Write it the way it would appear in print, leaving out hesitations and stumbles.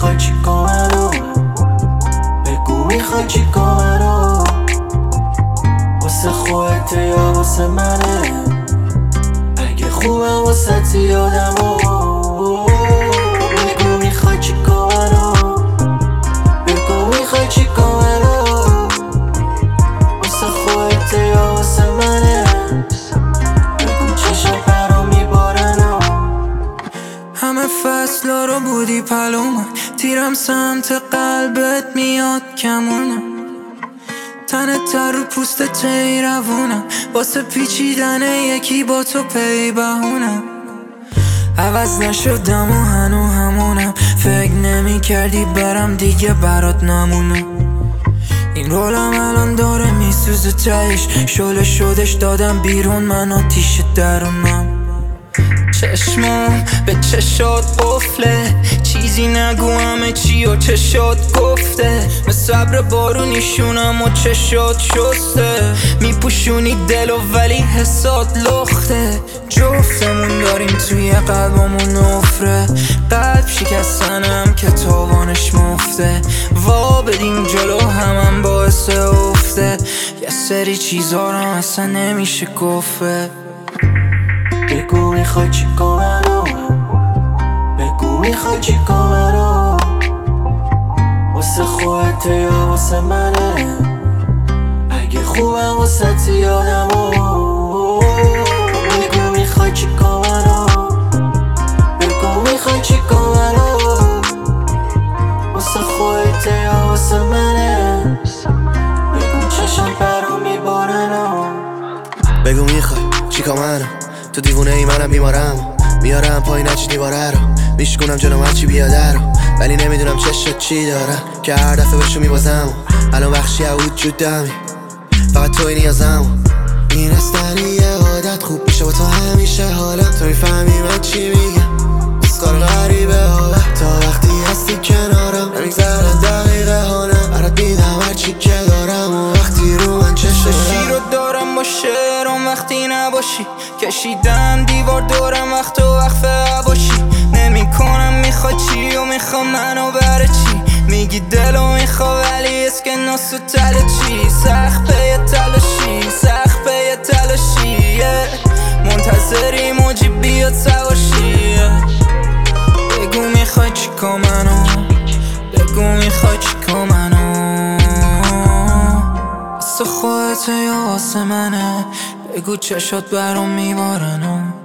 میخوای چیکار منو، بگو میخوای چیکار منو، واسه خودت یا واسه منه، اگه خوبم واسه یادمو. بگو میخوای چیکار منو، بگو میخوای چیکار منو، واسه خودت یا واسه منه، بگو چشم برام میبارنو. همه فصلا رو بودی پلومه، تیرم سمت قلبت میاد کمونه، تنت رو پوستت روونم، واسه پیچیدن یکی با تو پی بهونم. عوض نشدم و هنو همونم، فکر نمی کردی برم دیگه برات نمونم. این رولم الان داره میسوزه تهش، شله شدش دادم بیرون من آتیش درونم. چشمام به چشات قفله، چیزی نگو همه چی و چشات گفته، مثل ابر بارونیشونم و چشات شسته، میپوشونی دلو ولی حسات لخته. جفتمون داریم توی قلبمون نفره، قلب شکستنم که تاوانش مفته، وا بدیم جلو همم باعث افته، یه سری چیزا رو اصلا نمیشه گفته. بگو میخوای چیکار منو، بگو میخوای چیکار منو، واسه خودت یا واسه منه، اگه خوبم واسه یادمو. بگو میخوای چیکار منو، بگو میخوای چیکار منو، واسه خودت یا واسه منه، بگو چشم برام میبارنو. بگو میخوای چیکار منو، تو دیوونه ای منم بیمارم، میارم پایین هرچی دیواره رو، میشکنم جلوم هرچی بیاده رو، ولی نمیدونم چشت چی دارم که هر دفعه بهشو میبازم. الان بخشی از وجودمی، فقط توی نیازم. میرستنی یه عادت خوب میشه با تو همیشه حالا، تو میفهمی من چی میگم، اسکار غریبه حالا، تا وقتی هستی کنارم نمیگذرن دقیقه هانم، برات میدم هرچی که دارم و وقتی رو من چشم رو دارم با شعرم وقتی نباشی، کشیدم دیوار دورم وقت و وقفه باشی، نمی کنم میخوای چی و میخوام منو بره چی، میگی دلو میخوا ولی اسکناس و تله چی، سخت به تلاشی، سخت به تلاشی، منتظری موجی بیاد سواشی. بگو میخوای چیکار منو، بگو میخوای چیکار منو، واسه خودت یا واسه منه، بگو چشات برام میبارنو.